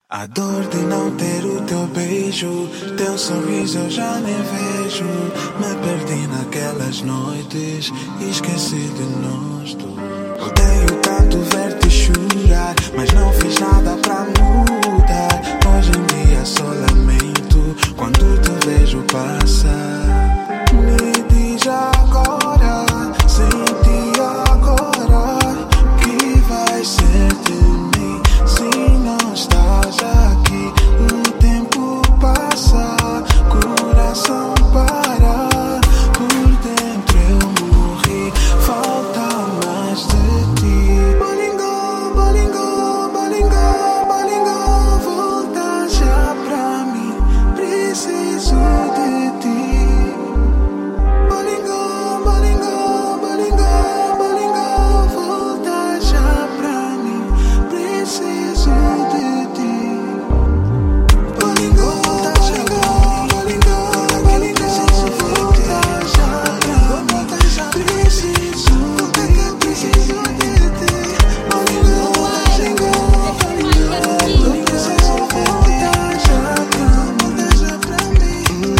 A dor de não ter o teu beijo, teu sorriso eu já nem vejo. Me perdi naquelas noites e esqueci de nós dois. Odeio tanto ver-te chorar, mas não fiz nada pra mudar. Hoje em dia só lamento quando te vejo passar. Me diz agora, sem ti agora, o que vai ser de mim se não estás aqui? O tempo passa, coração para, por dentro eu morri, falta mais de ti. Bolingo, bolingo, bolingo, bolingo, volta já pra mim, preciso de ti. Bolingo, bolingo, bolingo, bolingo, volta já pra mim, preciso de ti. Bolingo, volta já pra mim, bolingo, bolingo, volta já pra mim, preciso de ti. Bolingo, bolingo, bolingo, preciso volta já pra mim.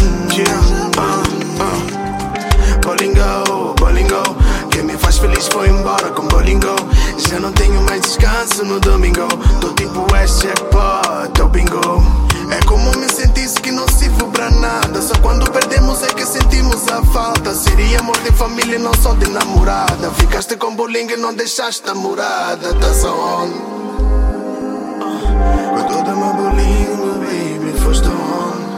Bolingo, bolingo, quem me faz feliz foi embora com bolingo. Já não tenho mais descanso no domingo. Tô tipo jackpot, ou bingo. É como me sentisse que não sirvo pra nada. Só quando perdemos é que sentimos a falta. Seria amor de família e não só de namorada. Ficaste com bolingo e não deixaste a morada. Tá só on. Com toda uma bolingo, baby, foste on.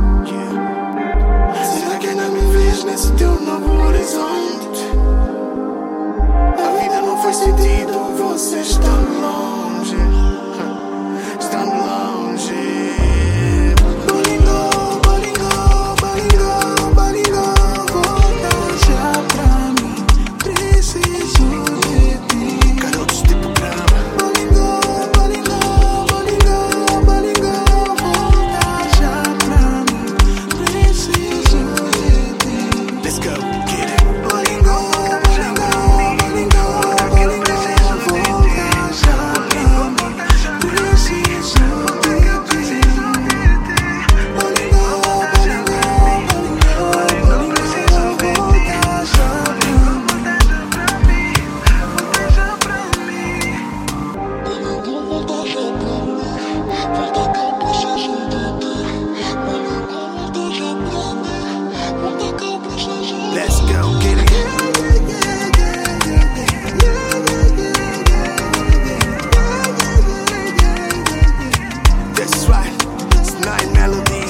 Será que ainda me vês nesse teu novo horizonte? A vida não faz sentido, você está longe. Está longe. Bolingo, bolingo, bolingo, bolingo, volta já pra mim, preciso de ti. Garotos tipo grama. Bolingo, bolingo, bolingo, bolingo, volta já pra mim, preciso de ti. Let's go, get it. Bolingo, bolingo, bolingo, bolingo, volta já pra mim, preciso de ti. Bolingo, bolingo, bolingo, bolingo, volta já pra mim, volta já pra mim. Let's go, get it. That's right, it's Night Melody.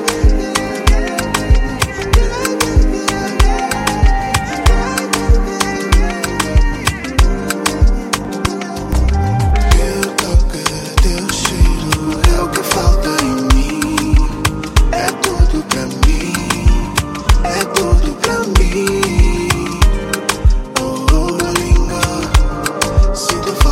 Teu toque, teu cheiro é o que falta em mim. É tudo pra mim, é tudo pra mim. Oh, bolingo, se te